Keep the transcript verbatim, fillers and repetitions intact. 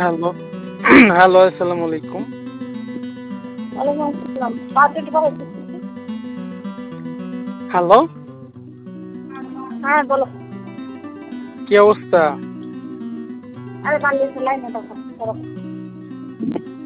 Hello, hello আসসালামু আলাইকুম। ওয়ালাইকুম আসসালাম। বাজেট কত দিচ্ছি? হ্যালো, হ্যাঁ বলো। কি অবস্থা? আরে পারলে লাইনে দেখো।